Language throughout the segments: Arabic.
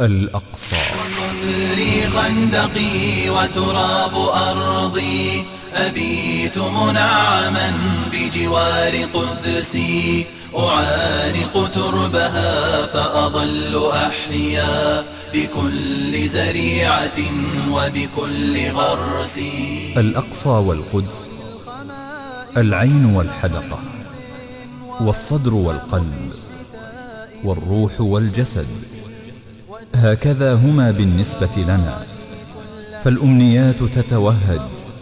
الأقصى. صدري خندقي وتراب أرضي، أبيت منعما بجوار قدسي، أعانق تربها فأظل أحيا بكل زريعة وبكل غرس. الأقصى والقدس العين والحدقة، والصدر والقلب، والروح والجسد، هكذا هما بالنسبة لنا. فالأمنيات تتوهج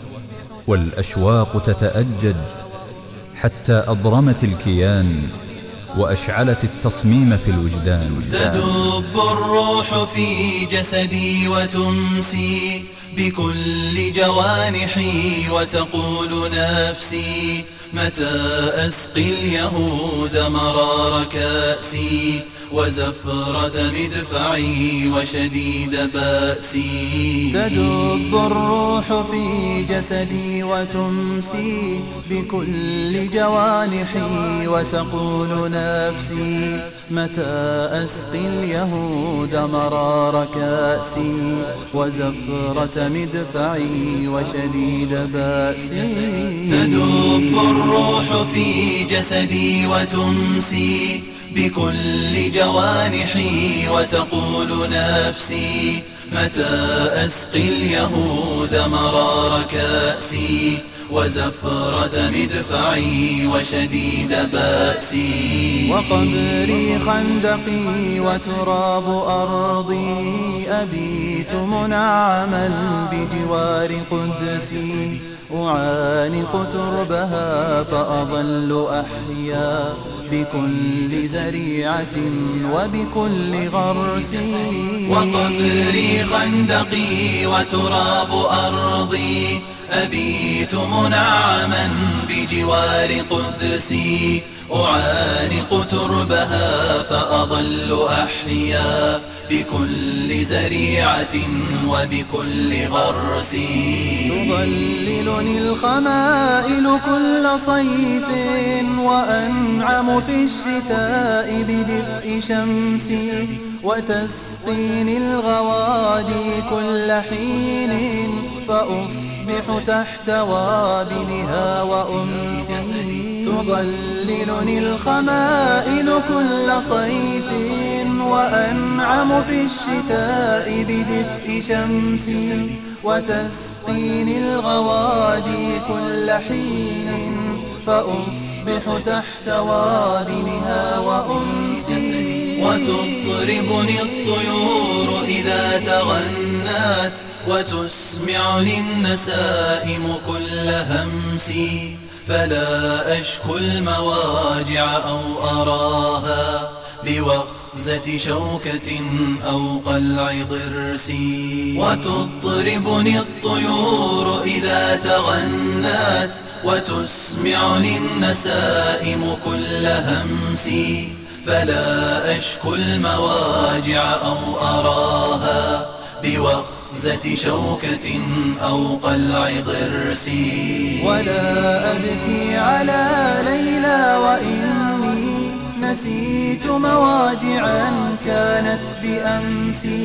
والأشواق تتأجج، حتى أضرمت الكيان وأشعلت التصميم في الوجدان. تدب الروح في جسدي وتمسي بكل جوانحي، وتقول نفسي متى أسقي اليهود مرار كأسي، وزفرة مدفعي وشديد بأسي. تدب الروح في جسدي وتمسي بكل جوانحي، وتقول نفسي متى أسقي اليهود مرار كأسي، وزفرة مدفعي وشديد بأسي. تدب الروح في جسدي وتمسي بكل جوانحي، وتقول نفسي متى أسقي اليهود مرار كأسي، وزفرة مدفعي وشديد بأسي. وقبري خندقي وتراب أرضي، أبيت منعما بجوار قدسي، أعانق تربها فأظل أحيا بكل زريعة وبكل غرس. وقبري خندقي وتراب أرضي، أبيت منعما بجوار قدسي، أعانق تربها فأظل أحيا بكل زريعة وبكل غرس. تظللني الخمائل كل صيف، وأنعم في الشتاء بدفء شمسي، وتسقيني الغوادي كل حين، فأصبح تحت وابلها وأمسي. تظللني الخمائل كل صيف، وأنعم في الشتاء بدفء شمسي، وتسقيني الغوادي كل حين، فأصبح تحت وابلها وأمسي. وتطربني الطيور إذا تغنت، وتسمعني النسائم كل همسي، فلا أشكو المواجع أو أراها بوخزة شوكة أو قلع ضرس. وتطربني الطيور إذا تغنت، وتسمعني النسائم كل همسي، فلا أشكو المواجع أو أراها بوخزة شوكة أو قلع ضرس. ولا أبكي على ليلى وإني نسيت مواجعا كانت بأمسي،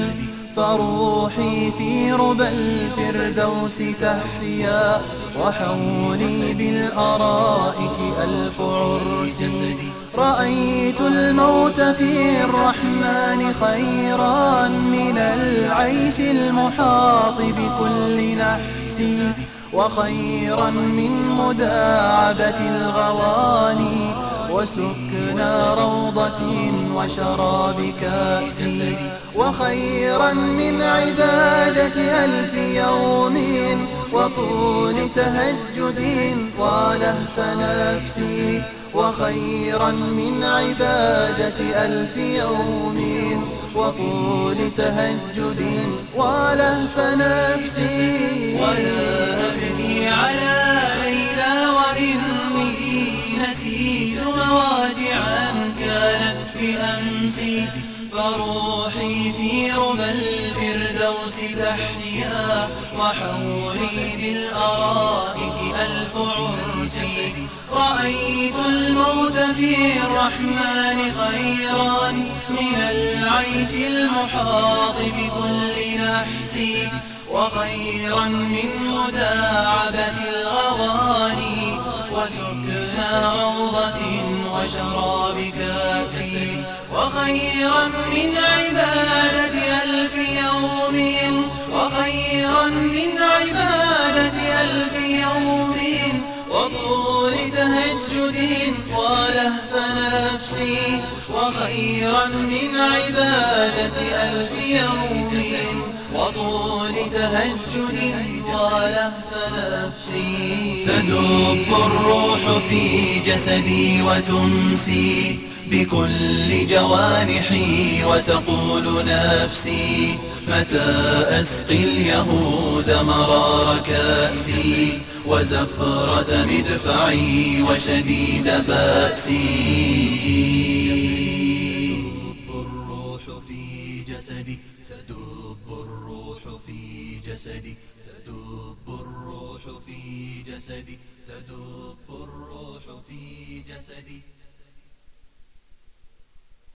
فروحي في ربى الفردوس تحيا، وحولي بالأرائك ألف عرس. رأيت الموت في الرحمن خيرا من العيش المحاط بكل نحس، وخيرا من مداعبة الغواني وسكنى روضة وشراب كأس، وخيرا من عبادة 1000 يوم وطول تهجد ولهف نفسي، وخيرا من عبادة 1000 يوم وطول تهجد ولهف نفسي. ولا أبكي على ليلى وإني نسيت مواجعا كانت بأمسي، فروحي في ربى الفردوس الفردوس تحيا، وحولي بالأرائك ألف عرس. رأيت الموت في الرحمن خيرا من العيش المحاط بكل نحس، وخيرا من مداعبة الأغاني وسكنى روضة وشراب كاس، وخيرا من عبادة ألف يوم، وخيرا من عبادة ألف يوم، وطول تهجد ولهف نفسي، وخيرا من عبادة ألف يوم، وطول تهجد ولهف نفسي. تدب الروح في جسدي وتمسي بكل جوانحي، وتقول نفسي متى أسقي اليهود مرار كأسي، وزفرة مدفعي وشديد بأسي. تدب الروح في جسدي، تدب الروح في جسدي، تدب الروح في جسدي، تدب الروح في جسدي.